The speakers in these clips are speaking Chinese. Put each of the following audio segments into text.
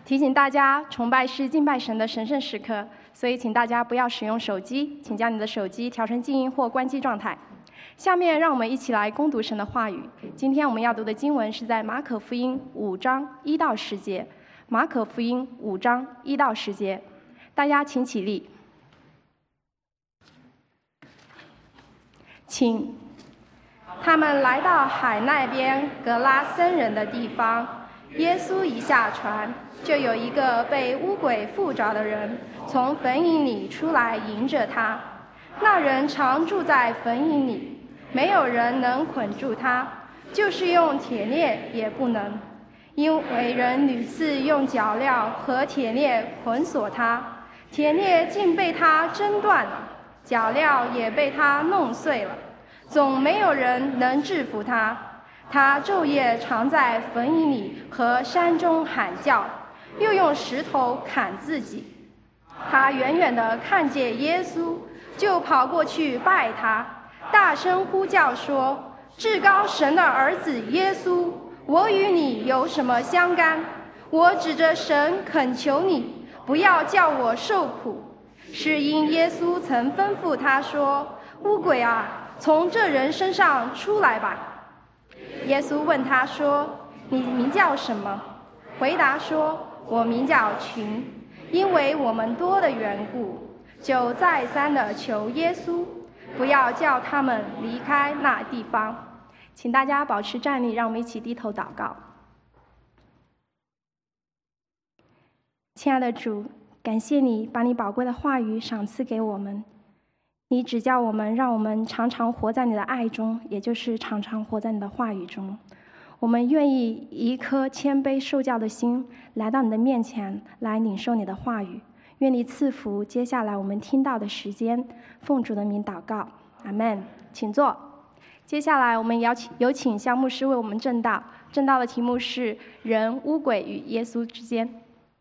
提醒大家，崇拜是敬拜神的神圣时刻，所以请大家不要使用手机，请将你的手机调成静音或关机状态。下面让我们一起来攻读神的话语。今天我们要读的经文是在马可福音5章1到10节。马可福音5章1到10节，大家请起立。请。他们来到海那边格拉森人的地方，耶稣一下船，就有一个被污鬼附着的人从坟茔里出来迎着他。那人常住在坟茔里，没有人能捆住他，就是用铁链也不能，因为人屡次用脚镣和铁链捆锁他，铁链竟被他挣断了，脚镣也被他弄碎了，总没有人能制服他。他昼夜常在坟茔里和山中喊叫，又用石头砍自己。他远远地看见耶稣，就跑过去拜他，大声呼叫说：“至高神的儿子耶稣，我与你有什么相干？我指着神恳求你，不要叫我受苦。”是因耶稣曾吩咐他说：“污鬼啊，从这人身上出来吧。”耶稣问他说：“你名叫什么？”回答说：“我名叫群，因为我们多的缘故。”就再三地求耶稣，不要叫他们离开那地方。请大家保持站立，让我们一起低头祷告。亲爱的主，感谢你把你宝贵的话语赏赐给我们。你指教我们，让我们常常活在你的爱中，也就是常常活在你的话语中。我们愿意以一颗谦卑受教的心来到你的面前，来领受你的话语。愿你赐福接下来我们听到的时间，奉主的名祷告，阿们。请坐。接下来我们有请向牧师为我们证道。证道的题目是人、污鬼与耶稣之间。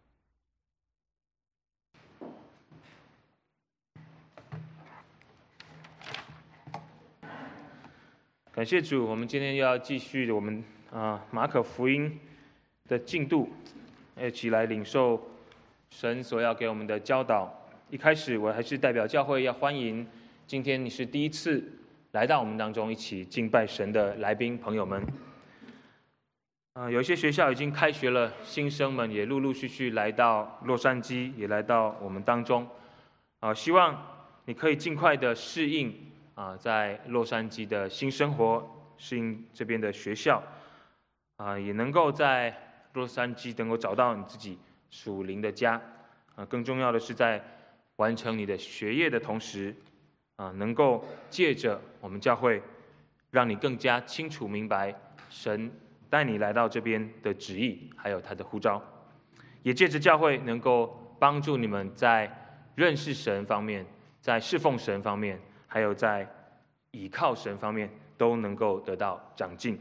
感谢主，我们今天又要继续我们马可福音的进度，一起来领受神所要给我们的教导。一开始，我还是代表教会要欢迎今天你是第一次来到我们当中一起敬拜神的来宾朋友们。有一些学校已经开学了，新生们也陆陆续续来到洛杉矶，也来到我们当中。希望你可以尽快的适应在洛杉矶的新生活，适应这边的学校，也能够在洛杉矶能够找到你自己属灵的家，更重要的是在完成你的学业的同时，能够借着我们教会，让你更加清楚明白神带你来到这边的旨意，还有他的呼召，也借着教会能够帮助你们在认识神方面，在侍奉神方面，还有在倚靠神方面都能够得到长进。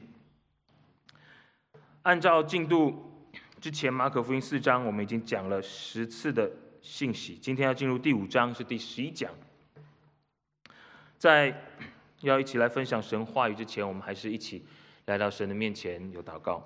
按照进度，之前马可福音4章我们已经讲了10次的信息，今天要进入第5章，是第11讲。在要一起来分享神话语之前，我们还是一起来到神的面前有祷告。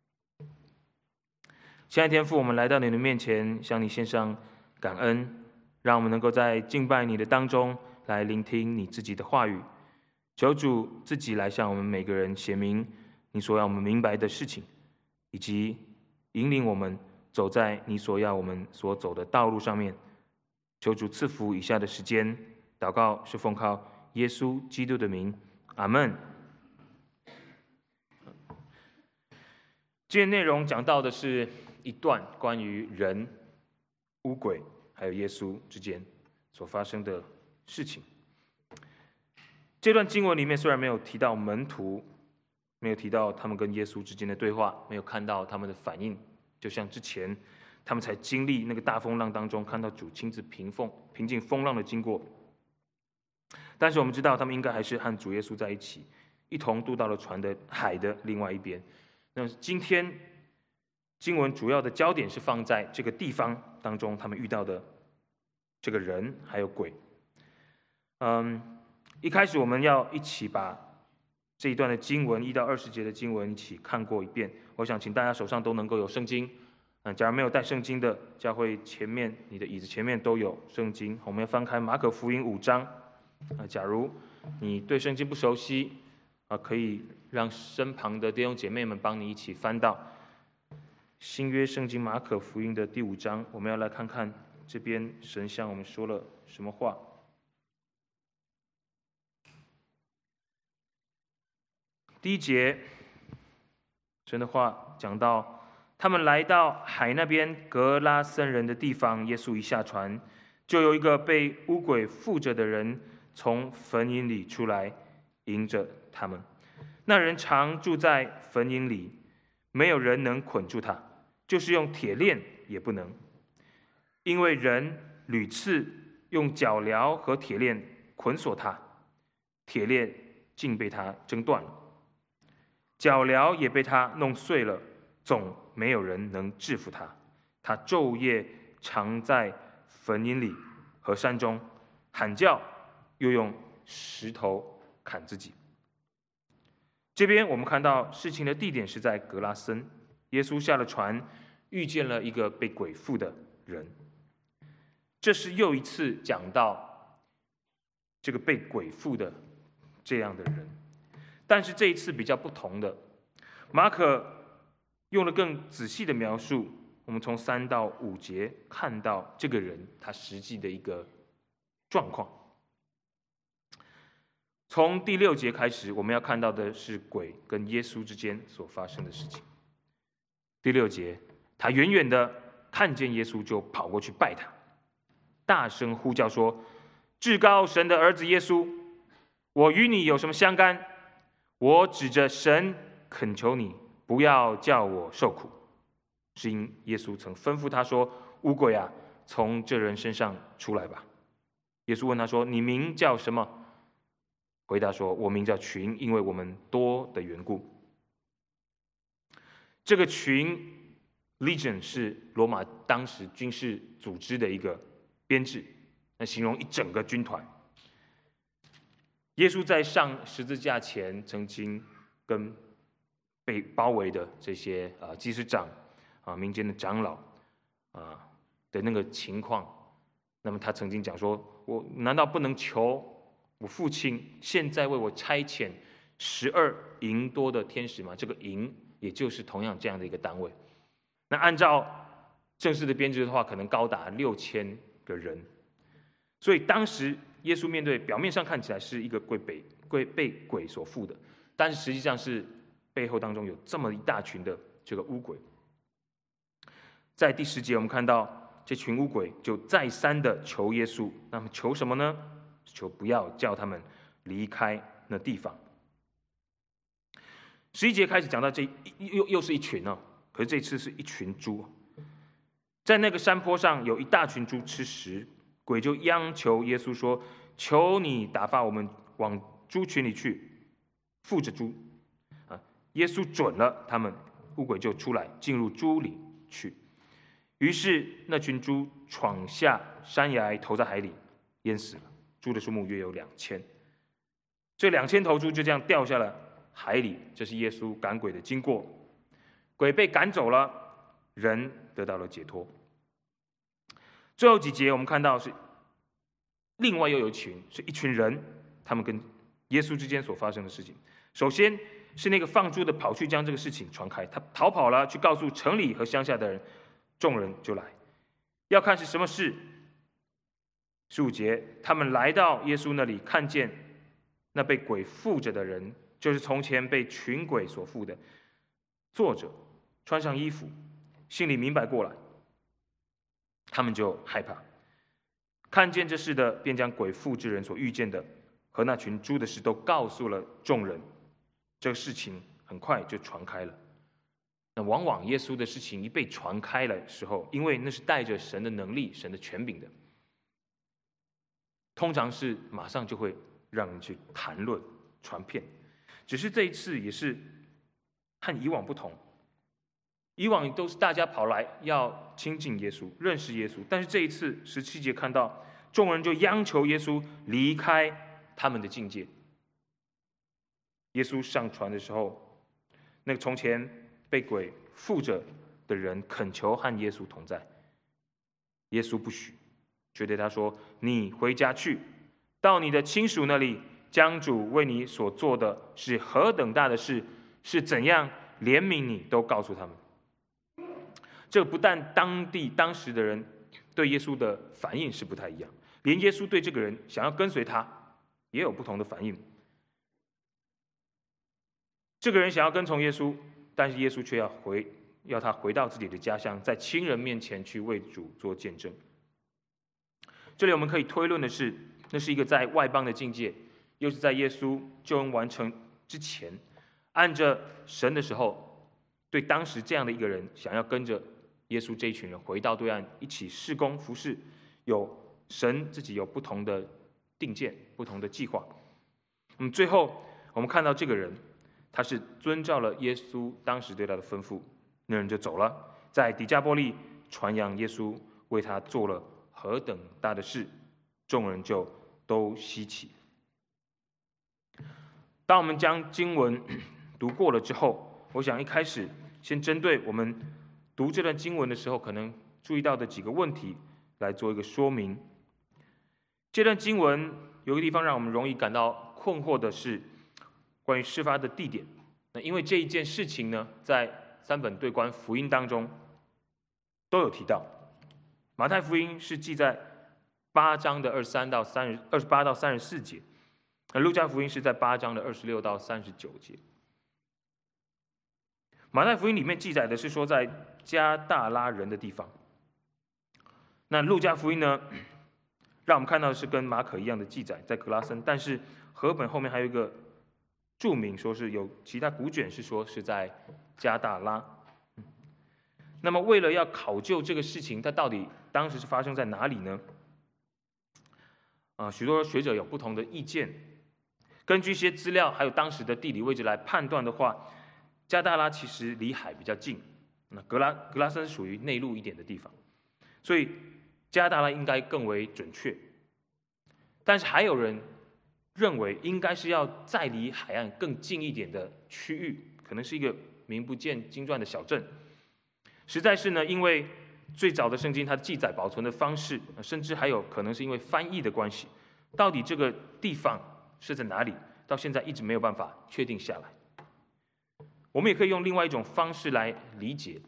亲爱的天父，我们来到你的面前，向你献上感恩，让我们能够在敬拜你的当中来聆听你自己的话语。求主自己来向我们每个人显明你所要我们明白的事情，以及引领我们走在你所要我们所走的道路上面。求主赐福以下的时间，祷告是奉靠耶稣基督的名，阿们。今天内容讲到的是一段关于人、污鬼还有耶稣之间所发生的事情。这段经文里面虽然没有提到门徒，没有提到他们跟耶稣之间的对话，没有看到他们的反应，就像之前他们才经历那个大风浪当中看到主亲自平静风浪的经过，但是我们知道他们应该还是和主耶稣在一起，一同渡到了船的海的另外一边。那今天经文主要的焦点是放在这个地方当中他们遇到的这个人还有鬼。一开始我们要一起把这一段的经文1到20节的经文一起看过一遍。我想请大家手上都能够有圣经， 假如没有带圣经的，教会前面你的椅子前面都有圣经。我们要翻开马可福音5章。假如你对圣经不熟悉，可以让身旁的弟兄姐妹们帮你一起翻到新约圣经马可福音的第5章。我们要来看看这边神向我们说了什么话。第1节，神的话讲到，他们来到海那边格拉森人的地方，耶稣一下船，就有一个被污鬼附着的人从坟茔里出来，迎着他们。那人常住在坟茔里，没有人能捆住他，就是用铁链也不能，因为人屡次用脚镣和铁链捆锁他，铁链竟被他挣断了，脚镣也被他弄碎了，总没有人能制服他。他昼夜常在坟茔里和山中喊叫，又用石头砍自己。这边我们看到事情的地点是在格拉森，耶稣下了船，遇见了一个被鬼附的人。这是又一次讲到这个被鬼附的这样的人，但是这一次比较不同的，马可用了更仔细的描述。我们从3到5节看到这个人他实际的一个状况。从第6节开始，我们要看到的是鬼跟耶稣之间所发生的事情。第6节，他远远的看见耶稣，就跑过去拜他，大声呼叫说：“至高神的儿子耶稣，我与你有什么相干？我指着神恳求你，不要叫我受苦。”是因耶稣曾吩咐他说：“污鬼啊，从这人身上出来吧。”耶稣问他说：“你名叫什么？”回答说：“我名叫群，因为我们多的缘故。”这个群 Legion 是罗马当时军事组织的一个编制，那形容一整个军团。耶稣在上十字架前，曾经跟被包围的这些祭司长民间的长老的那个情况，那么他曾经讲说：“我难道不能求我父亲现在为我差遣12营多的天使吗？”这个营也就是同样这样的一个单位。那按照正式的编制的话，可能高达6000个人。所以当时耶稣面对表面上看起来是一个被鬼所附的，但是实际上是背后当中有这么一大群的这个污鬼。在第10节，我们看到这群污鬼就再三的求耶稣，那么求什么呢？求不要叫他们离开那地方。11节开始讲到这又是一群哦，可是这次是一群猪，在那个山坡上有一大群猪吃食，鬼就央求耶稣说：“求你打发我们往猪群里去，附着猪。”耶稣准了他们，污鬼就出来进入猪里去。于是那群猪闯下山崖，投在海里，淹死了。猪的数目约有2000，这2000头猪就这样掉下了海里。这是耶稣赶鬼的经过，鬼被赶走了，人得到了解脱。最后几节我们看到是另外又有一群人，他们跟耶稣之间所发生的事情。首先是那个放猪的跑去将这个事情传开，他逃跑了，去告诉城里和乡下的人，众人就来要看是什么事。15节，他们来到耶稣那里，看见那被鬼附着的人，就是从前被群鬼所附的，坐着，穿上衣服，心里明白过来，他们就害怕。看见这事的，便将鬼附之人所遇见的和那群猪的事都告诉了众人。这个事情很快就传开了。那往往耶稣的事情一被传开了时候，因为那是带着神的能力、神的权柄的，通常是马上就会让人去谈论、传遍。只是这一次也是和以往不同，以往都是大家跑来要亲近耶稣、认识耶稣，但是这一次17节看到众人就央求耶稣离开他们的境界。耶稣上船的时候，那个从前被鬼附着的人恳求和耶稣同在。耶稣不许，却对他说：“你回家去，到你的亲属那里，将主为你所做的是何等大的事，是怎样怜悯你，都告诉他们。”这不但当时的人对耶稣的反应是不太一样，连耶稣对这个人想要跟随他也有不同的反应。这个人想要跟从耶稣，但是耶稣却要他回到自己的家乡，在亲人面前去为主做见证。这里我们可以推论的是，那是一个在外邦的境界，又是在耶稣救恩完成之前，按着神的时候，对当时这样的一个人想要跟着耶稣这一群人回到对岸一起事工服事，神自己有不同的定见、不同的计划。最后我们看到这个人，他是遵照了耶稣当时对他的吩咐，那人就走了，在底加波利传扬耶稣为他做了何等大的事，众人就都稀奇。当我们将经文读过了之后，我想一开始先针对我们读这段经文的时候可能注意到的几个问题来做一个说明。这段经文有一个地方让我们容易感到困惑的是关于事发的地点。那因为这一件事情呢，在3本对观福音当中都有提到。马太福音是记在8章的28到34节，而路加福音是在8章的26到39节。马太福音里面记载的是说在加大拉人的地方，那路加福音呢，让我们看到的是跟马可一样的记载在格拉森，但是和本后面还有一个注明说是有其他古卷是说是在加大拉。那么为了要考究这个事情它到底当时是发生在哪里呢？许多学者有不同的意见。根据一些资料还有当时的地理位置来判断的话，加大拉其实离海比较近，那格拉森属于内陆一点的地方，所以加大拉应该更为准确。但是还有人认为应该是要再离海岸更近一点的区域，可能是一个名不见经传的小镇。实在是呢，因为最早的圣经它记载保存的方式，甚至还有可能是因为翻译的关系，到底这个地方是在哪里，到现在一直没有办法确定下来。我们也可以用另外一种方式来理解，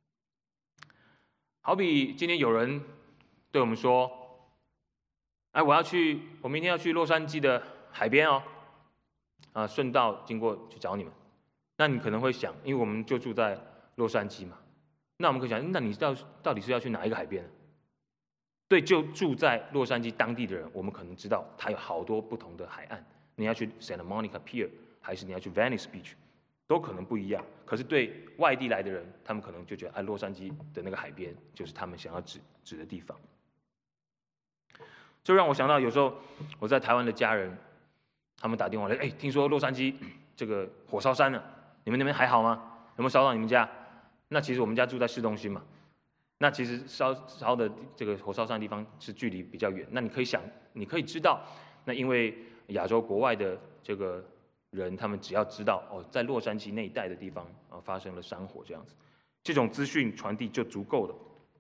好比今天有人对我们说：“哎，我明天要去洛杉矶的海边哦，顺道经过去找你们。”那你可能会想，因为我们就住在洛杉矶嘛，那我们可以想，那你到底是要去哪一个海边呢？对，就住在洛杉矶当地的人，我们可能知道它有好多不同的海岸。你要去 Santa Monica Pier， 还是你要去 Venice Beach， 都可能不一样。可是对外地来的人，他们可能就觉得，洛杉矶的那个海边就是他们想要指的地方。就让我想到，有时候我在台湾的家人，他们打电话来，听说洛杉矶这个火烧山了，你们那边还好吗？有没有烧到你们家？那其实我们家住在市中心嘛，那其实烧的这个火烧山的地方是距离比较远。那你可以知道，那因为亚洲国外的这个人，他们只要知道在洛杉矶那一带的地方发生了山火这样子，这种资讯传递就足够了。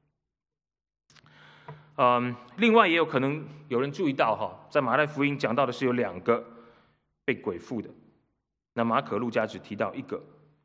另外也有可能有人注意到在马太福音讲到的是有2个被鬼附的，那马可、路加只提到1个。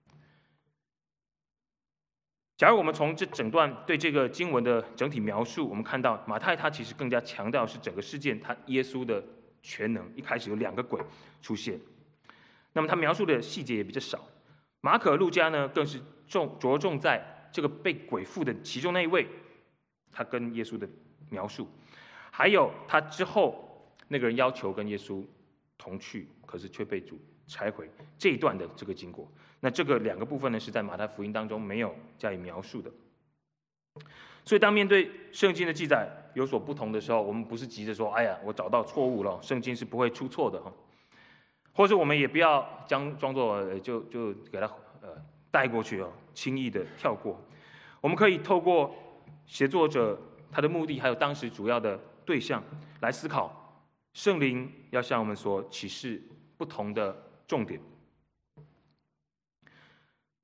假如我们从这整段对这个经文的整体描述，我们看到马太他其实更加强调是整个事件他耶稣的全能。一开始有2个鬼出现，那么他描述的细节也比较少。马可、路加呢更是着重在这个被鬼附的其中那一位，他跟耶稣的描述，还有他之后那个人要求跟耶稣同去，可是却被主拆毁这一段的这个经过。那这个2个部分呢，是在马太福音当中没有加以描述的。所以当面对圣经的记载有所不同的时候，我们不是急着说：“哎呀，我找到错误了，圣经是不会出错的。”或者我们也不要装作就给它带过去轻易的跳过。我们可以透过写作者他的目的，还有当时主要的对象来思考，圣灵要向我们所启示不同的重点。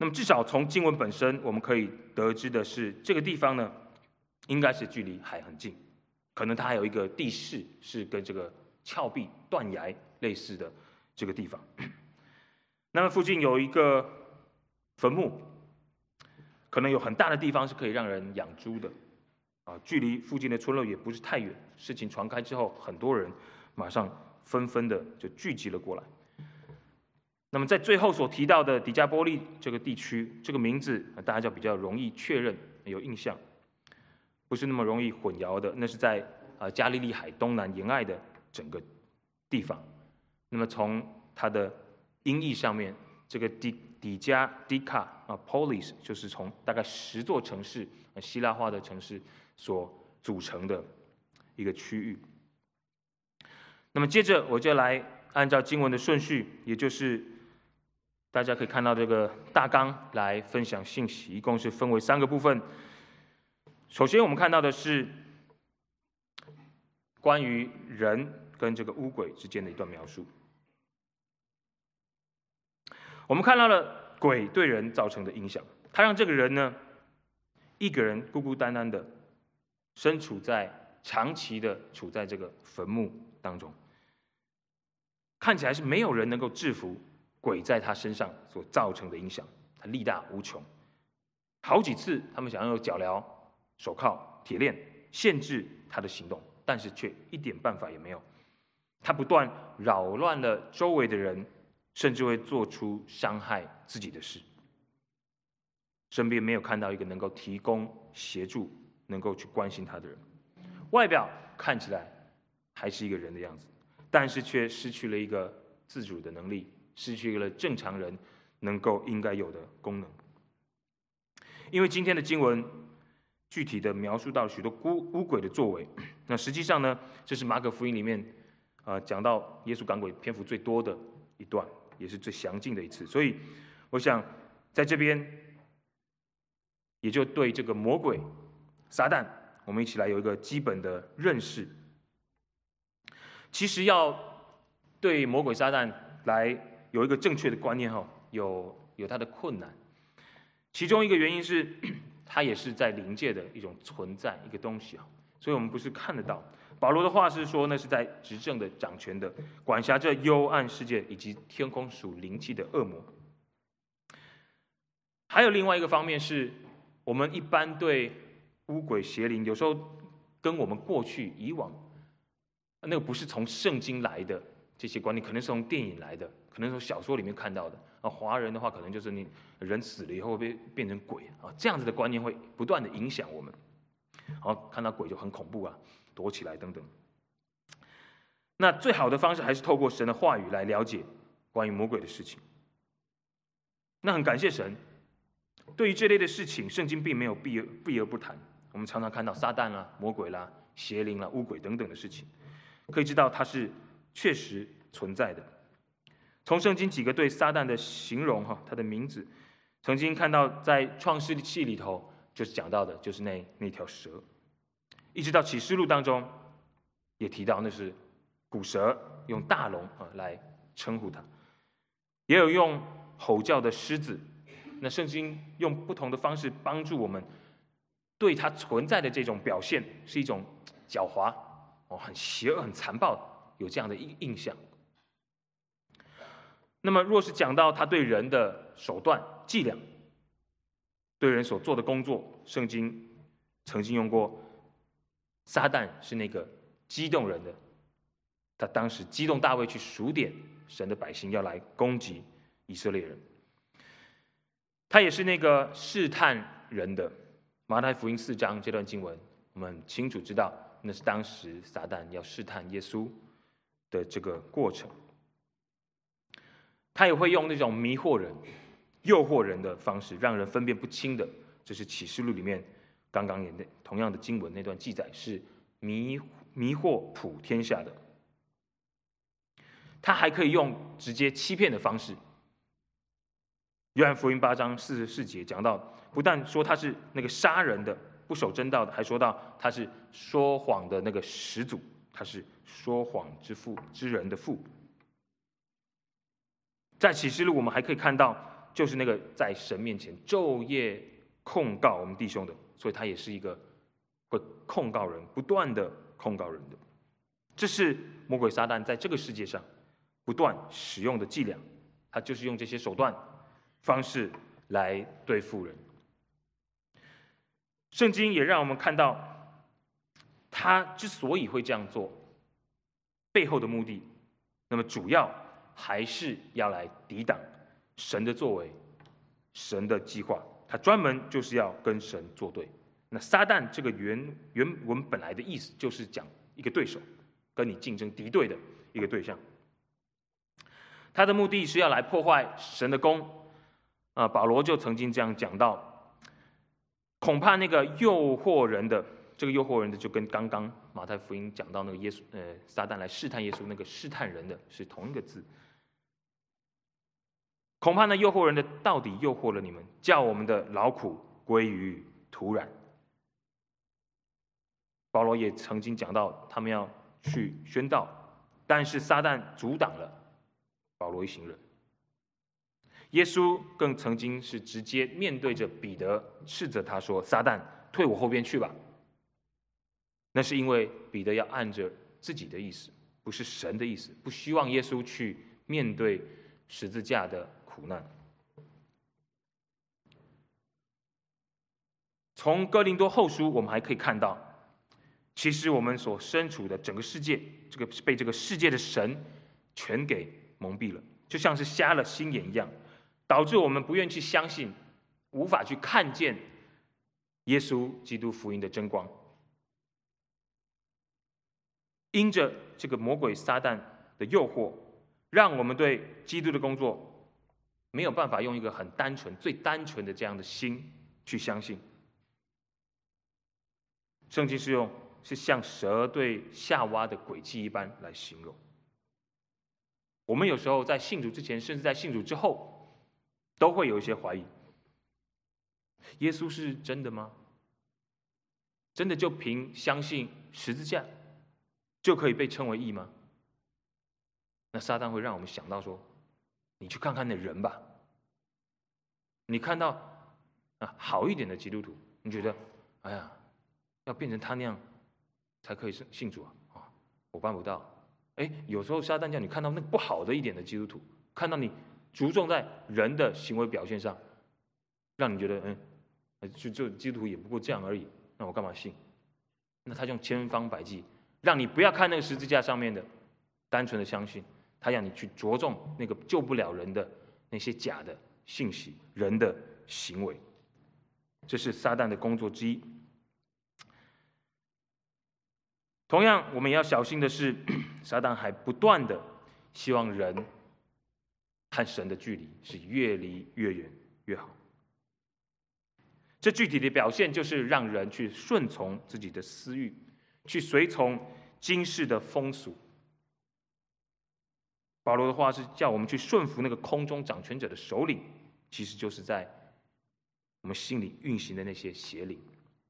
那么至少从经文本身，我们可以得知的是，这个地方呢，应该是距离海很近，可能它还有一个地势是跟这个峭壁、断崖类似的这个地方。那么附近有一个坟墓，可能有很大的地方是可以让人养猪的，距离附近的村落也不是太远。事情传开之后，很多人马上纷纷的就聚集了过来。那么在最后所提到的底加波利这个地区，这个名字大家就比较容易确认、有印象，不是那么容易混淆的。那是在加利利海东南沿岸的整个地方。那么从它的音译上面，这个底加 polis 就是从大概10座城市，希腊化的城市所组成的一个区域。那么接着我就来按照经文的顺序，也就是大家可以看到这个大纲来分享信息，一共是分为3个部分。首先我们看到的是关于人跟这个污鬼之间的一段描述。我们看到了鬼对人造成的影响，他让这个人呢，一个人孤孤单单的长期的处在这个坟墓当中，看起来是没有人能够制服鬼在他身上所造成的影响，他力大无穷。好几次他们想要用脚镣、手铐、铁链限制他的行动，但是却一点办法也没有。他不断扰乱了周围的人，甚至会做出伤害自己的事。身边没有看到一个能够提供协助、能够去关心他的人。外表看起来还是一个人的样子，但是却失去了一个自主的能力，失去了正常人应该有的功能。因为今天的经文具体的描述到许多污鬼的作为，那实际上呢，这是马可福音里面讲到耶稣赶鬼篇幅最多的一段，也是最详尽的一次。所以我想在这边也就对这个魔鬼撒旦，我们一起来有一个基本的认识。其实要对魔鬼撒旦来有一个正确的观念，有它的困难。其中一个原因是，它也是在灵界的一种存在，一个东西，所以我们不是看得到。保罗的话是说，那是在执政的、掌权的、管辖着幽暗世界以及天空属灵气的恶魔。还有另外一个方面是，我们一般对污鬼邪灵，有时候跟我们过去以往那个不是从圣经来的这些观念，可能是从电影来的，可能是从小说里面看到的。华人的话，可能就是你人死了以后会变成鬼这样子的观念会不断的影响我们。看到鬼就很恐怖躲起来等等。那最好的方式还是透过神的话语来了解关于魔鬼的事情。那很感谢神，对于这类的事情，圣经并没有避而不谈。我们常常看到撒旦啦、魔鬼啦、邪灵啦、污鬼等等的事情，可以知道它是确实存在的。从圣经几个对撒旦的形容他的名字，曾经看到在创世纪里头就是讲到的就是那条蛇，一直到启示录当中也提到那是古蛇，用大龙来称呼它，也有用吼叫的狮子。那圣经用不同的方式帮助我们对它存在的这种表现是一种狡猾很邪恶、很残暴，有这样的印象。那么若是讲到他对人的手段伎俩，对人所做的工作，圣经曾经用过撒旦是那个激动人的，他当时激动大卫去数点神的百姓要来攻击以色列人。他也是那个试探人的。马太福音4章这段经文，我们很清楚知道，那是当时撒旦要试探耶稣的这个过程。他也会用那种迷惑人、诱惑人的方式，让人分辨不清的。这是启示录里面刚刚演的同样的经文那段记载，是迷惑普天下的。他还可以用直接欺骗的方式。约翰福音8章44节讲到，不但说他是那个杀人的、不守真道的，还说到他是说谎的那个始祖，他是说谎之人的父。在启示录，我们还可以看到就是那个在神面前昼夜控告我们弟兄的，所以他也是一个会控告人，不断的控告人的。这是魔鬼撒旦在这个世界上不断使用的伎俩，他就是用这些手段方式来对付人。圣经也让我们看到，他之所以会这样做，背后的目的，那么主要还是要来抵挡神的作为，神的计划。他专门就是要跟神作对。那撒旦这个原文本来的意思就是讲一个对手，跟你竞争敌对的一个对象。他的目的是要来破坏神的工。保罗就曾经这样讲到，恐怕那个诱惑人的，这个诱惑人的就跟刚刚马太福音讲到那个撒旦来试探耶稣那个试探人的是同一个字。恐怕那诱惑人的到底诱惑了你们，叫我们的劳苦归于土壤。保罗也曾经讲到，他们要去宣道，但是撒旦阻挡了保罗一行人。耶稣更曾经是直接面对着彼得，斥责他说：“撒旦，退我后边去吧。”那是因为彼得要按着自己的意思，不是神的意思，不希望耶稣去面对十字架的苦难。从哥林多后书，我们还可以看到，其实我们所身处的整个世界，被这个世界的神全给蒙蔽了，就像是瞎了心眼一样，导致我们不愿去相信，无法去看见耶稣基督福音的真光。因着这个魔鬼撒旦的诱惑，让我们对基督的工作没有办法用一个很单纯、最单纯的这样的心去相信。圣经是像蛇对夏娃的诡计一般来形容。我们有时候在信主之前，甚至在信主之后，都会有一些怀疑：耶稣是真的吗？真的就凭相信十字架就可以被称为义吗？那撒旦会让我们想到说：你去看看那人吧，你看到好一点的基督徒，你觉得哎呀，要变成他那样才可以信主啊，我办不到。有时候撒旦叫你看到那个不好的一点的基督徒，看到你着重在人的行为表现上，让你觉得就基督徒也不过这样而已，那我干嘛信？那他用千方百计让你不要看那个十字架上面的单纯的相信，他让你去着重那个救不了人的那些假的信息，人的行为。这是撒旦的工作之一。同样，我们也要小心的是，撒旦还不断的希望人和神的距离是越离越远越好。这具体的表现就是让人去顺从自己的私欲，去随从今世的风俗。保罗的话是叫我们去顺服那个空中掌权者的首领，其实就是在我们心里运行的那些邪灵。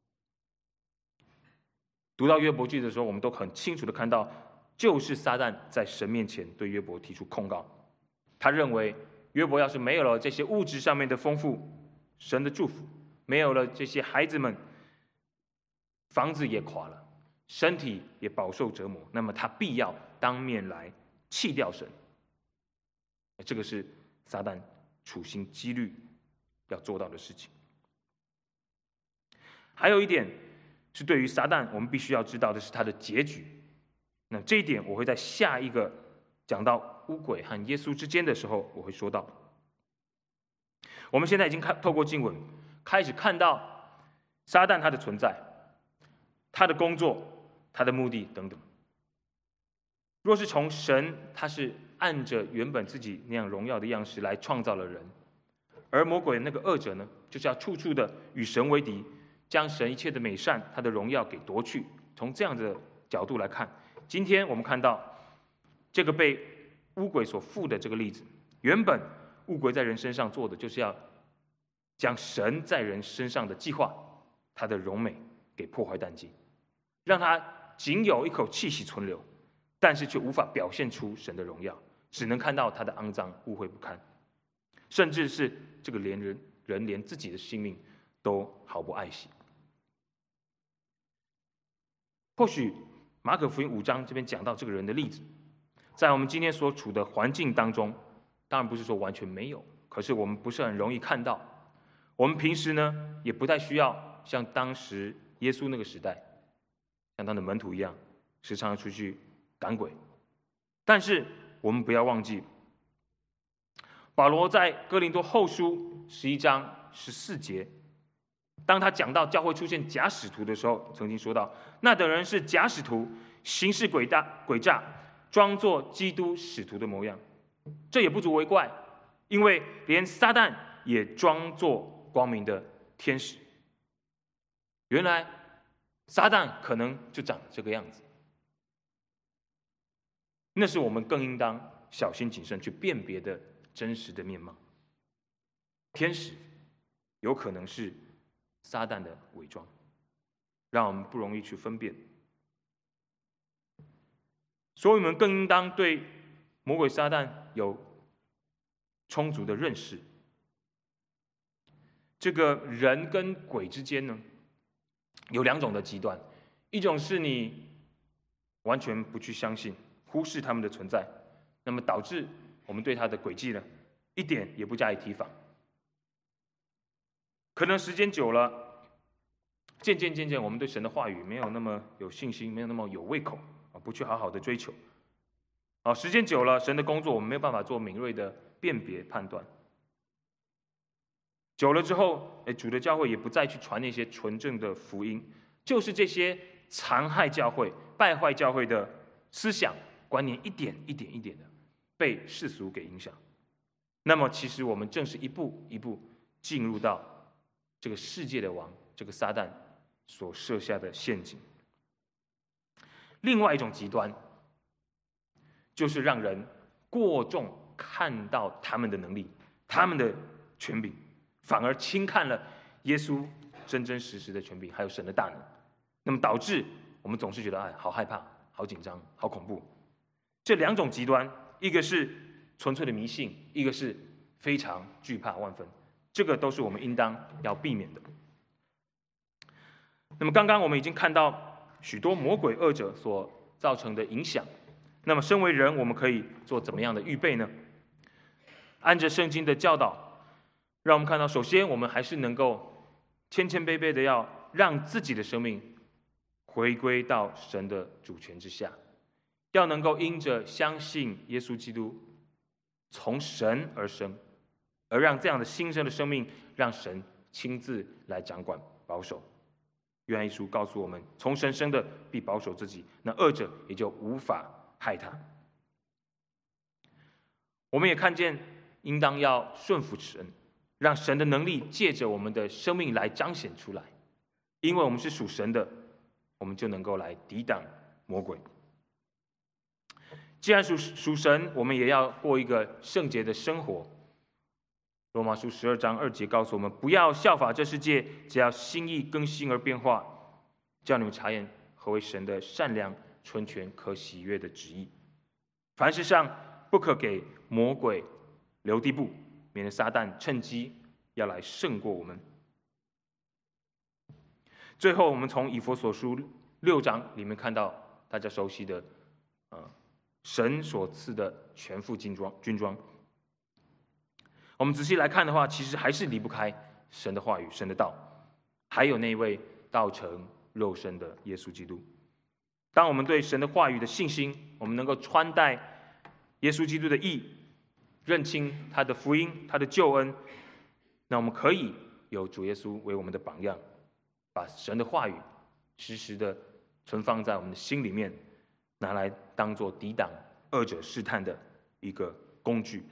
读到约伯记的时候，我们都很清楚的看到，就是撒旦在神面前对约伯提出控告。他认为约伯要是没有了这些物质上面的丰富，神的祝福，没有了这些孩子们，房子也垮了，身体也饱受折磨，那么他必要当面来弃掉神。这个是撒旦处心积虑要做到的事情。还有一点是对于撒旦我们必须要知道的是他的结局。那这一点我会在下一个讲到污鬼和耶稣之间的时候我会说到。我们现在已经透过经文开始看到撒旦他的存在，他的工作，他的目的等等。若是从神他是按着原本自己那样荣耀的样式来创造了人，而魔鬼那个恶者呢，就是要处处的与神为敌，将神一切的美善他的荣耀给夺去。从这样的角度来看，今天我们看到这个被污鬼所附的这个例子，原本污鬼在人身上做的就是要将神在人身上的计划，他的荣美给破坏殆尽，让他仅有一口气息存留，但是却无法表现出神的荣耀，只能看到他的肮脏污秽不堪。 甚至是这个人连自己的性命都毫不爱惜。或许马可福音5章这边讲到这个人的例子，在我们今天所处的环境当中，当然不是说完全没有，可是我们不是很容易看到。我们平时呢，也不太需要像当时耶稣那个时代，像他的门徒一样，时常出去赶鬼。但是我们不要忘记，保罗在哥林多后书11章14节，当他讲到教会出现假使徒的时候，曾经说到，那等人是假使徒，行事诡诈，装作基督使徒的模样。这也不足为怪，因为连撒旦也装作光明的天使。原来撒旦可能就长这个样子，那是我们更应当小心谨慎去辨别的真实的面貌。天使有可能是撒旦的伪装，让我们不容易去分辨。所以我们更应当对魔鬼撒旦有充足的认识。这个人跟鬼之间呢，有2种的极端，一种是你完全不去相信，忽视他们的存在，那么导致我们对他的诡计呢，一点也不加以提防。可能时间久了，渐渐，我们对神的话语没有那么有信心，没有那么有胃口，不去好好的追求。时间久了，神的工作我们没有办法做敏锐的辨别判断。久了之后，主的教会也不再去传那些纯正的福音，就是这些残害教会、败坏教会的思想观念，一点的被世俗给影响。那么，其实我们正是一步一步进入到这个世界的王，这个撒旦所设下的陷阱。另外一种极端，就是让人过重看到他们的能力、他们的权柄，反而轻看了耶稣真实的权柄，还有神的大能。那么导致我们总是觉得好害怕、好紧张、好恐怖。这2种极端，一个是纯粹的迷信，一个是非常惧怕万分。这个都是我们应当要避免的。那么刚刚我们已经看到许多魔鬼恶者所造成的影响。那么身为人，我们可以做怎么样的预备呢？按着圣经的教导，让我们看到，首先我们还是能够谦卑的要让自己的生命回归到神的主权之下，要能够因着相信耶稣基督从神而生，而让这样的新生的生命让神亲自来掌管保守。约翰一书告诉我们，从神生的必保守自己，那恶者也就无法害他。我们也看见应当要顺服神，让神的能力借着我们的生命来彰显出来。因为我们是属神的，我们就能够来抵挡魔鬼。既然属神，我们也要过一个圣洁的生活。罗马书12章2节告诉我们，不要效法这世界，只要心意更新而变化，叫你们查验何为神的善良、纯全、可喜悦的旨意。凡事上不可给魔鬼留地步，免得撒旦趁机要来胜过我们。最后，我们从以弗所书6章里面看到大家熟悉的神所赐的全副军装。我们仔细来看的话，其实还是离不开神的话语、神的道，还有那位道成肉身的耶稣基督。当我们对神的话语的信心，我们能够穿戴耶稣基督的义，认清他的福音、他的救恩，那我们可以有主耶稣为我们的榜样，把神的话语时时的存放在我们的心里面，拿来当作抵挡恶者试探的一个工具。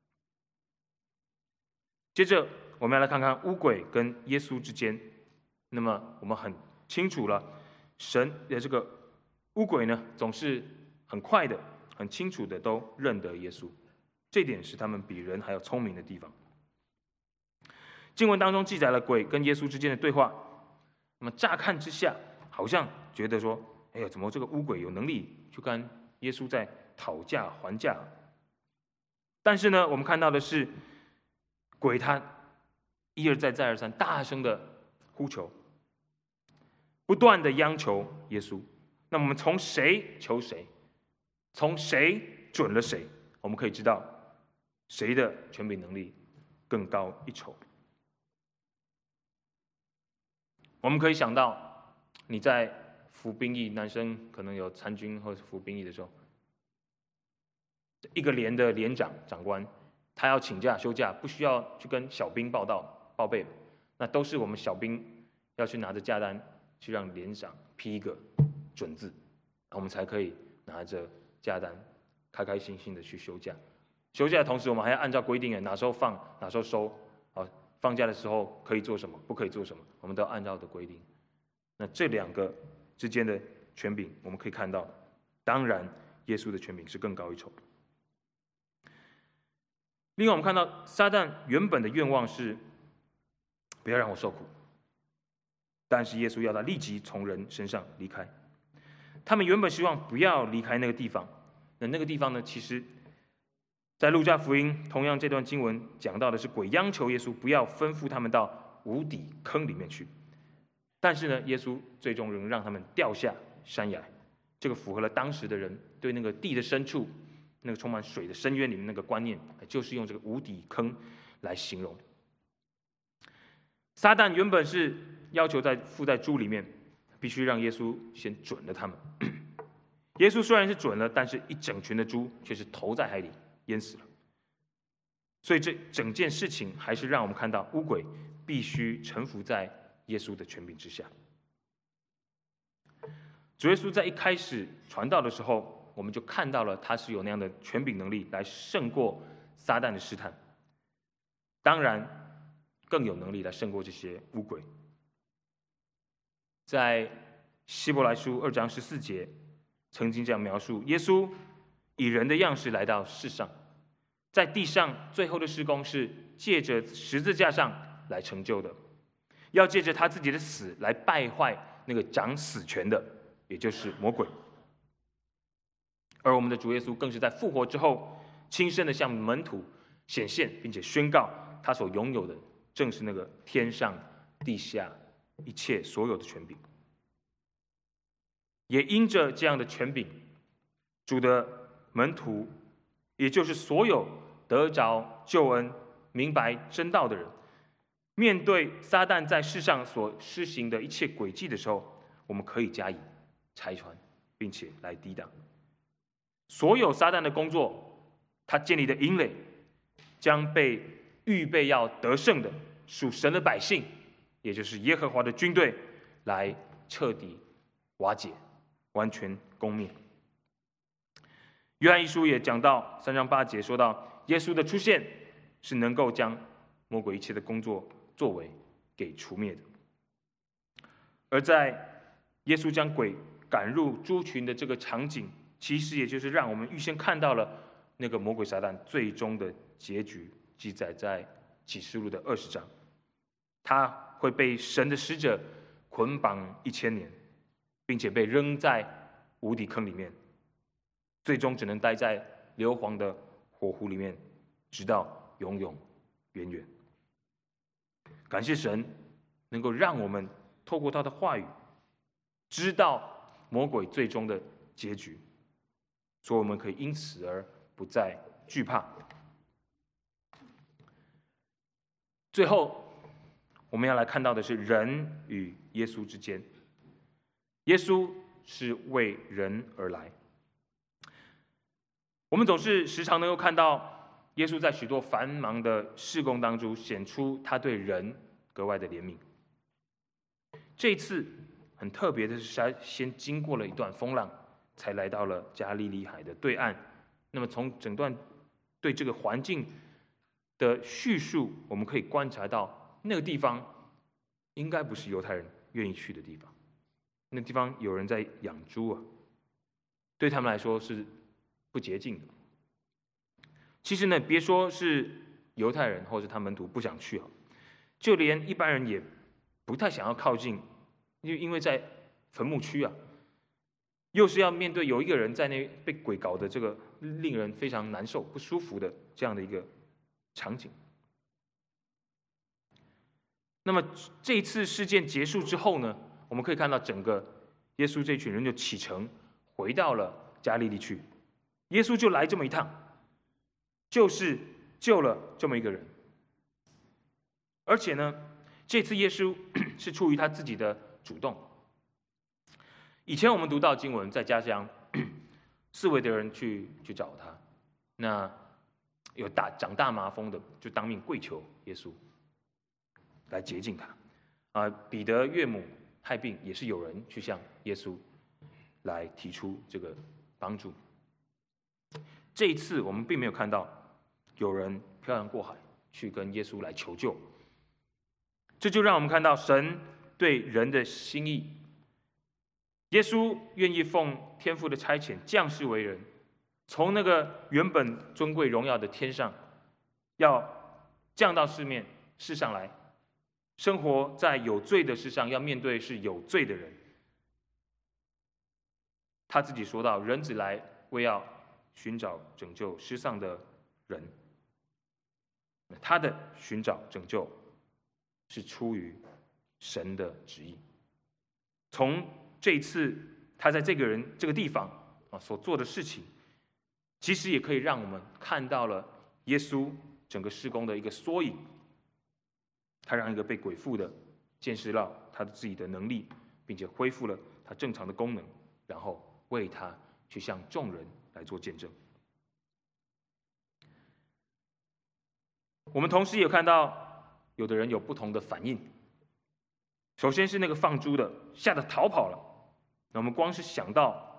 接着我们要来看看污鬼跟耶稣之间。那么我们很清楚了，神的这个污鬼呢，总是很快的、很清楚的都认得耶稣，这点是他们比人还要聪明的地方。经文当中记载了鬼跟耶稣之间的对话，那么乍看之下，好像觉得说，哎呀，怎么这个污鬼有能力去跟耶稣在讨价还价？但是呢，我们看到的是， 鬼他一而再再而三大声的呼求，不断的央求耶稣。那我们从谁求谁，从谁准了谁，我们可以知道谁的权柄能力更高一筹。我们可以想到，你在服兵役，男生可能有参军或者服兵役的时候，一个连的连长长官，他要请假休假，不需要去跟小兵报备，那都是我们小兵要去拿着假单去让连长批一个准字，我们才可以拿着假单开开心心的去休假。休假的同时，我们还要按照规定，哪时候放，哪时候收。放假的时候可以做什么，不可以做什么，我们都要按照的规定。那这两个之间的权柄，我们可以看到，当然耶稣的权柄是更高一筹。另外，我们看到撒旦原本的愿望是不要让我受苦，但是耶稣要他立即从人身上离开。他们原本希望不要离开那个地方，那个地方呢，其实在路加福音同样这段经文讲到的是鬼央求耶稣不要吩咐他们到无底坑里面去，但是呢，耶稣最终仍让他们掉下山崖。这个符合了当时的人对那个地的深处，那个充满水的深渊里面那个观念，就是用这个无底坑来形容。撒旦原本是要求附在猪里面，必须让耶稣先准了他们。耶稣虽然是准了，但是一整群的猪却是投在海里淹死了。所以这整件事情还是让我们看到污鬼必须臣服在耶稣的权柄之下。主耶稣在一开始传道的时候，我们就看到了他是有那样的权柄能力来胜过撒旦的试探，当然更有能力来胜过这些污鬼。在希伯来书2章14节曾经这样描述，耶稣以人的样式来到世上，在地上最后的事工是借着十字架上来成就的，要借着他自己的死来败坏那个掌死权的，也就是魔鬼。而我们的主耶稣更是在复活之后，亲身的向门徒显现，并且宣告他所拥有的正是那个天上地下一切所有的权柄。也因着这样的权柄，主的门徒，也就是所有得着救恩、明白真道的人，面对撒旦在世上所施行的一切诡计的时候，我们可以加以拆穿，并且来抵挡。所有撒旦的工作，他建立的营垒，将被预备要得胜的属神的百姓，也就是耶和华的军队，来彻底瓦解，完全攻灭。约翰一书也讲到3章8节，说到耶稣的出现是能够将魔鬼一切的工作作为给除灭的。而在耶稣将鬼赶入猪群的这个场景，其实也就是让我们预先看到了那个魔鬼撒旦最终的结局，记载在启示录的20章。他会被神的使者捆绑1000年，并且被扔在无底坑里面，最终只能待在硫磺的火湖里面，直到永永远远。感谢神能够让我们透过他的话语知道魔鬼最终的结局，所以我们可以因此而不再惧怕。最后我们要来看到的是人与耶稣之间，耶稣是为人而来。我们总是时常能够看到耶稣在许多繁忙的事工当中显出他对人格外的怜悯。这一次很特别的是，他先经过了一段风浪，才来到了加利利海的对岸。那么从整段对这个环境的叙述，我们可以观察到那个地方应该不是犹太人愿意去的地方。那地方有人在养猪啊，对他们来说是不洁净的。其实呢，别说是犹太人或者他门徒不想去啊，就连一般人也不太想要靠近，因为在坟墓区啊，又是要面对有一个人在那被鬼搞的这个令人非常难受、不舒服的这样的一个场景。 那么这一次事件结束之后呢，我们可以看到整个耶稣这群人就启程回到了加利利去。耶稣就来这么一趟，就是救了这么一个人。而且呢，这次耶稣是出于他自己的主动。以前我们读到经文，在家乡四围的人去找他，那有长大麻风的就当面跪求耶稣来洁净他。彼得岳母害病，也是有人去向耶稣来提出这个帮助。这一次我们并没有看到有人漂洋过海去跟耶稣来求救，这就让我们看到神对人的心意。耶稣愿意奉天父的差遣降世为人，从那个原本尊贵荣耀的天上，要降到世上来，生活在有罪的世上，要面对是有罪的人。他自己说到，人子来为要寻找拯救失丧的人。他的寻找拯救是出于神的旨意。从这一次他在这个地方所做的事情，其实也可以让我们看到了耶稣整个事工的一个缩影。他让一个被鬼附的见识到他自己的能力，并且恢复了他正常的功能，然后为他去向众人来做见证。我们同时也看到有的人有不同的反应。首先是那个放猪的，吓得逃跑了。那我们光是想到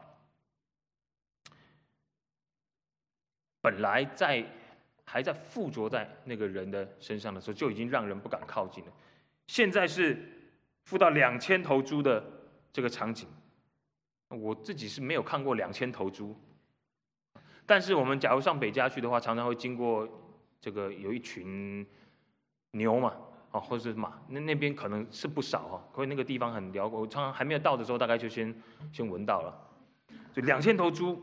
本来还在附着在那个人的身上的时候，就已经让人不敢靠近了。现在是附到2000头猪的这个场景，我自己是没有看过2000头猪，但是我们假如上北加去的话，常常会经过这个有一群牛嘛，或者是马，那边可能是不少哈，所以那个地方很辽阔。我常常还没有到的时候，大概就先闻到了。所以2000头猪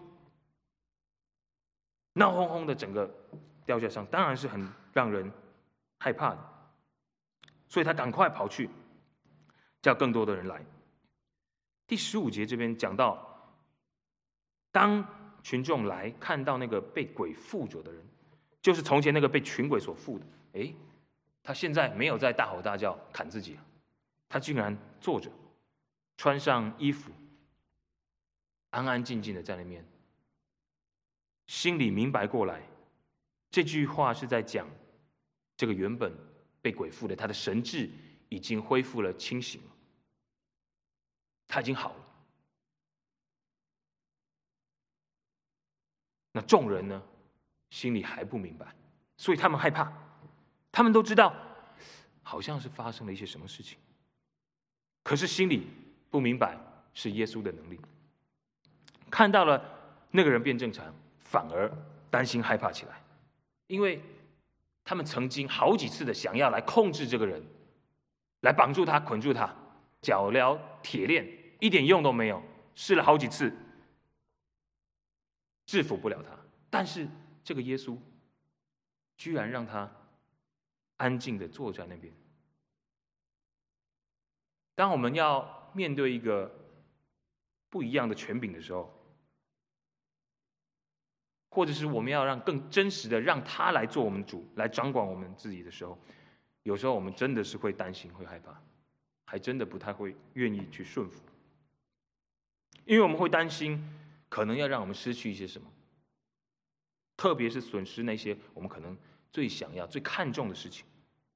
闹哄哄的整个掉下上，当然是很让人害怕的。所以他赶快跑去叫更多的人来。第15节这边讲到，当群众来看到那个被鬼附着的人，就是从前那个被群鬼所附的，他现在没有在大吼大叫砍自己，他竟然坐着，穿上衣服，安安静静的在那边，心里明白过来，这句话是在讲这个原本被鬼附的，他的神智已经恢复了清醒了，他已经好了。那众人呢，心里还不明白，所以他们害怕。他们都知道好像是发生了一些什么事情，可是心里不明白是耶稣的能力。看到了那个人变正常，反而担心害怕起来，因为他们曾经好几次的想要来控制这个人，来绑住他捆住他，脚镣铁链一点用都没有，试了好几次制服不了他。但是这个耶稣居然让他安静的坐在那边。当我们要面对一个不一样的权柄的时候，或者是我们要让更真实的让他来做我们主，来掌管我们自己的时候，有时候我们真的是会担心，会害怕，还真的不太会愿意去顺服，因为我们会担心可能要让我们失去一些什么，特别是损失那些我们可能最想要最看重的事情。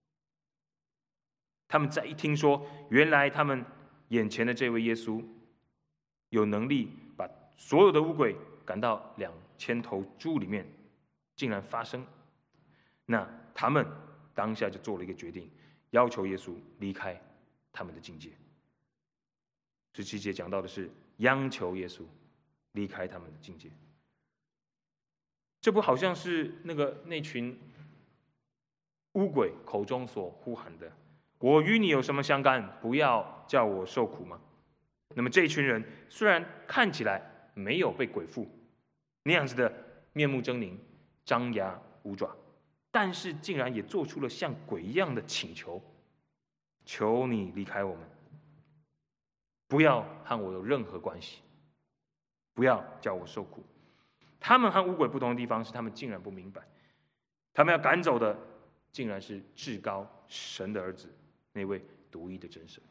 他们在一听说原来他们眼前的这位耶稣有能力把所有的污鬼赶到2000头猪里面，竟然发生，那他们当下就做了一个决定，要求耶稣离开他们的境界。17节讲到的是央求耶稣离开他们的境界。这不好像是那群污鬼口中所呼喊的，我与你有什么相干？不要叫我受苦吗？那么这一群人虽然看起来没有被鬼附，那样子的面目狰狞、张牙舞爪，但是竟然也做出了像鬼一样的请求， 求你离开我们，不要和我有任何关系，不要叫我受苦。他们和污鬼不同的地方是，他们竟然不明白，他们要赶走的竟然是至高神的儿子，那位独一的真神。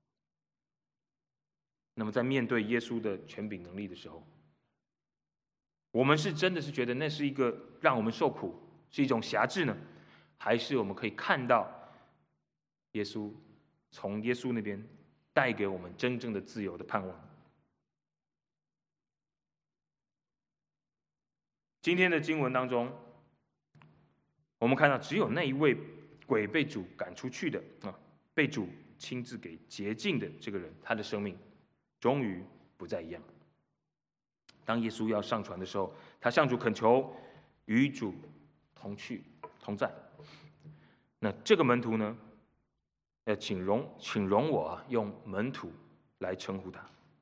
那么在面对耶稣的权柄能力的时候，我们是真的是觉得那是一个让我们受苦，是一种辖制呢，还是我们可以看到耶稣从耶稣那边带给我们真正的自由的盼望？今天的经文当中，我们看到只有那一位鬼被主赶出去的被主亲自给洁净的这个人，他的生命终于不再一样。当耶稣要上船的时候，他向主恳求与主同去同在。那这个门徒呢，请容我用门徒来称呼他。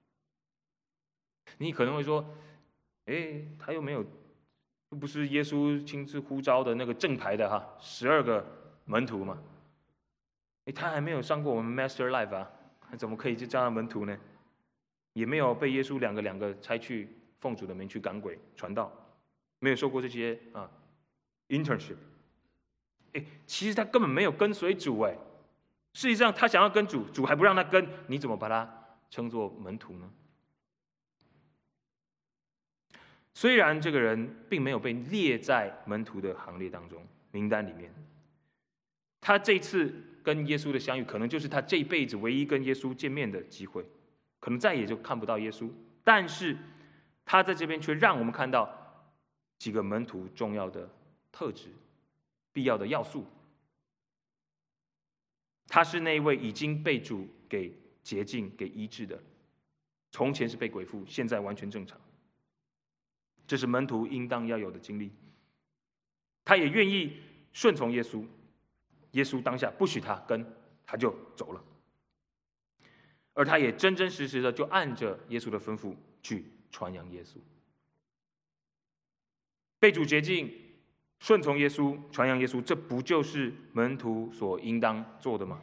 你可能会说，他又没有，不是耶稣亲自呼召的那个正牌的12个门徒嘛？他还没有上过我们 Master Life 啊，怎么可以就叫他门徒呢？也没有被耶稣两个差去奉主的名去赶鬼传道，没有受过这些internship。其实他根本没有跟随主事实上他想要跟主，主还不让他跟，你怎么把他称作门徒呢？虽然这个人并没有被列在门徒的行列当中名单里面，他这次跟耶稣的相遇，可能就是他这一辈子唯一跟耶稣见面的机会，可能再也就看不到耶稣。但是他在这边却让我们看到几个门徒重要的特质、必要的要素。他是那一位已经被主给洁净、给医治的，从前是被鬼附，现在完全正常。这是门徒应当要有的经历。他也愿意顺从耶稣，耶稣当下不许他跟，他就走了。而他也真真实实的就按着耶稣的吩咐去传扬耶稣。被主洁净，顺从耶稣，传扬耶稣，这不就是门徒所应当做的吗？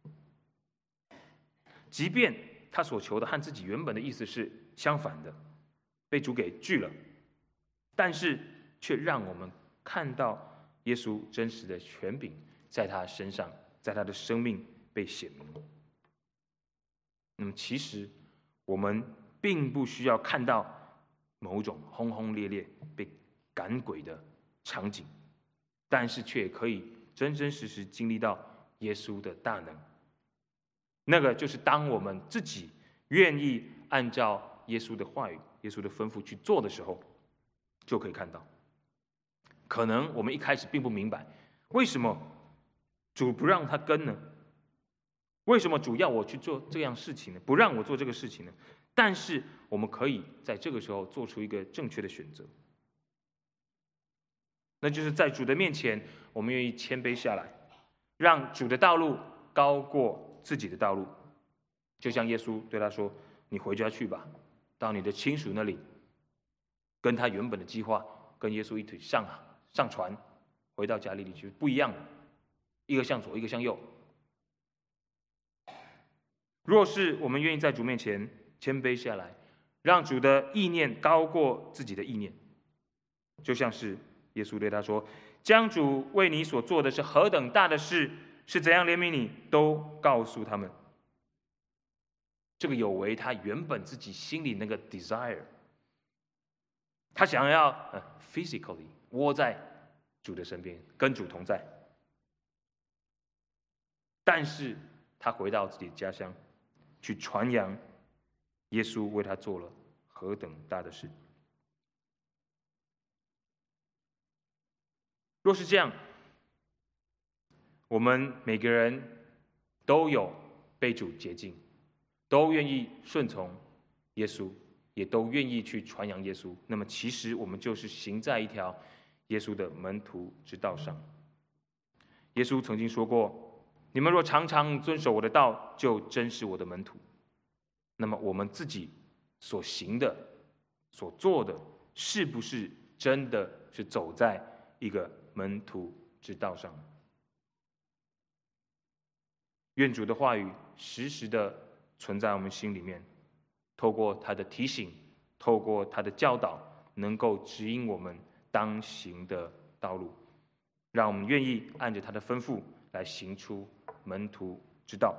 即便他所求的和自己原本的意思是相反的，被主给拒了，但是却让我们看到耶稣真实的权柄在他身上，在他的生命被显明。那么其实我们并不需要看到某种轰轰烈烈被赶鬼的场景，但是却可以真真实实经历到耶稣的大能。那个就是当我们自己愿意按照耶稣的话语、耶稣的吩咐去做的时候，就可以看到。可能我们一开始并不明白，为什么主不让他跟呢？为什么主要我去做这样事情呢？不让我做这个事情呢？但是我们可以在这个时候做出一个正确的选择，那就是在主的面前，我们愿意谦卑下来，让主的道路高过自己的道路。就像耶稣对他说：“你回家去吧，到你的亲属那里，跟他原本的计划，跟耶稣一起上船，回到加利利去，不一样，一个向左，一个向右。”若是我们愿意在主面前谦卑下来，让主的意念高过自己的意念，就像是耶稣对他说：“将主为你所做的是何等大的事，是怎样怜悯你，都告诉他们。”这个有违他原本自己心里那个 desire， 他想要physically 窝在主的身边，跟主同在，但是他回到自己的家乡，去传扬耶稣为他做了何等大的事。若是这样，我们每个人都有被主洁净，都愿意顺从耶稣，也都愿意去传扬耶稣，那么其实我们就是行在一条耶稣的门徒之道上。耶稣曾经说过：“你们若常常遵守我的道，就真是我的门徒。”那么我们自己所行的、所做的，是不是真的是走在一个门徒之道上？ 愿主的话语时时的存在我们心里面，透过他的提醒，透过他的教导，能够指引我们当行的道路，让我们愿意按着他的吩咐来行出门徒之道。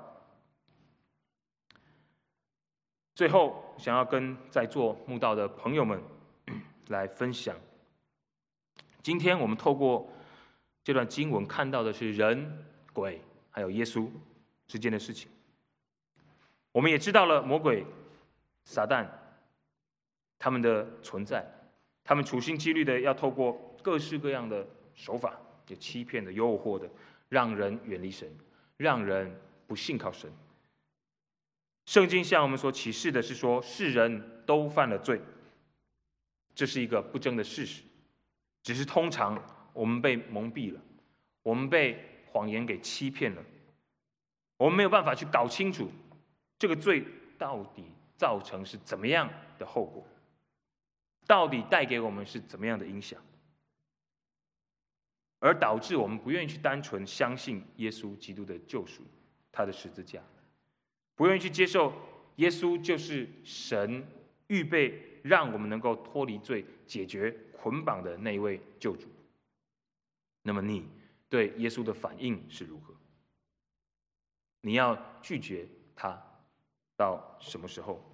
最后，想要跟在座慕道的朋友们来分享，今天我们透过这段经文看到的是人、鬼还有耶稣之间的事情。我们也知道了魔鬼、撒旦他们的存在，他们处心积虑的要透过各式各样的手法，也欺骗的、诱惑的，让人远离神，让人不信靠神。圣经向我们所启示的是说，世人都犯了罪，这是一个不争的事实。只是通常我们被蒙蔽了，我们被谎言给欺骗了，我们没有办法去搞清楚这个罪到底造成是怎么样的后果，到底带给我们是怎么样的影响，而导致我们不愿意去单纯相信耶稣基督的救赎，他的十字架，不愿意去接受耶稣就是神预备让我们能够脱离罪、解决捆绑的那一位救主。那么你对耶稣的反应是如何？你要拒绝他到什么时候？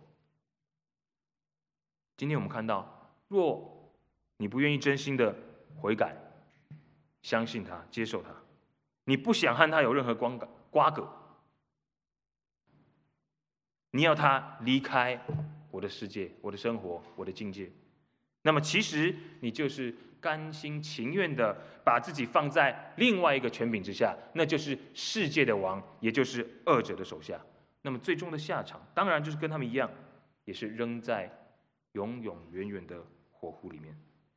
今天我们看到，若你不愿意真心的悔改，相信他，接受他，你不想和他有任何瓜葛，你要他离开我的世界、我的生活、我的境界，那么其实你就是甘心情愿的把自己放在另外一个权柄之下，那就是世界的王，也就是恶者的手下。那么最终的下场，当然就是跟他们一样，也是扔在永永远远的火湖里面。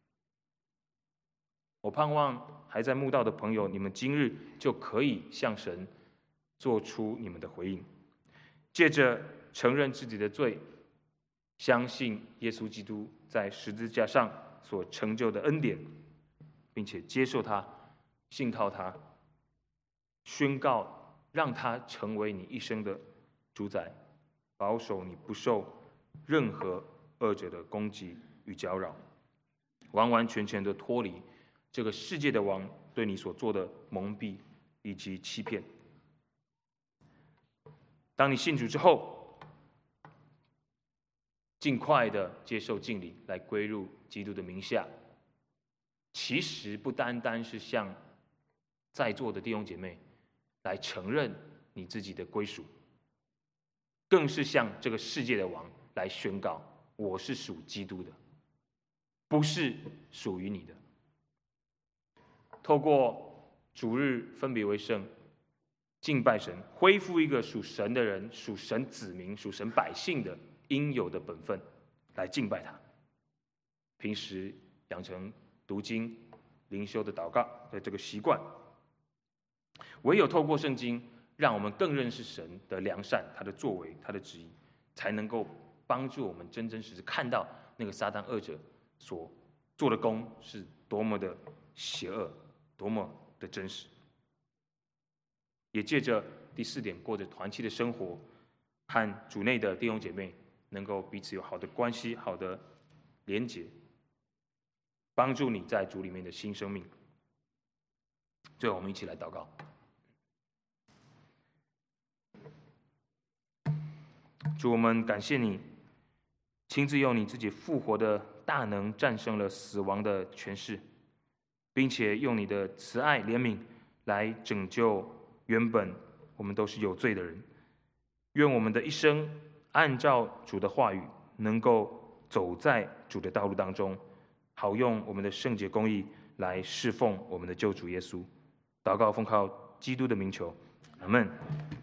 我盼望还在慕道的朋友，你们今日就可以向神做出你们的回应，借着承认自己的罪，相信耶稣基督在十字架上所成就的恩典，并且接受他，信靠他，宣告让他成为你一生的主宰，保守你不受任何恶者的攻击与搅扰，完完全全的脱离这个世界的王对你所做的蒙蔽以及欺骗。当你信主之后，尽快的接受敬礼，来归入基督的名下。其实不单单是向在座的弟兄姐妹来承认你自己的归属，更是向这个世界的王来宣告：我是属基督的，不是属于你的。透过主日分别为圣，敬拜神，恢复一个属神的人、属神子民、属神百姓的应有的本分，来敬拜他。平时养成读经、灵修的祷告的这个习惯。唯有透过圣经，让我们更认识神的良善、他的作为、他的旨意，才能够帮助我们真真实实看到那个撒旦恶者所做的工是多么的邪恶，多么的真实。也借着第4点，过着团契的生活，和主内的弟兄姐妹能够彼此有好的关系、好的连结，帮助你在主里面的新生命。最后，我们一起来祷告。主，我们感谢你，亲自用你自己复活的大能战胜了死亡的权势，并且用你的慈爱怜悯来拯救原本我们都是有罪的人。愿我们的一生按照主的话语，能够走在主的道路当中，好用我们的圣洁公义来侍奉我们的救主耶稣。祷告奉靠基督的名求，阿们。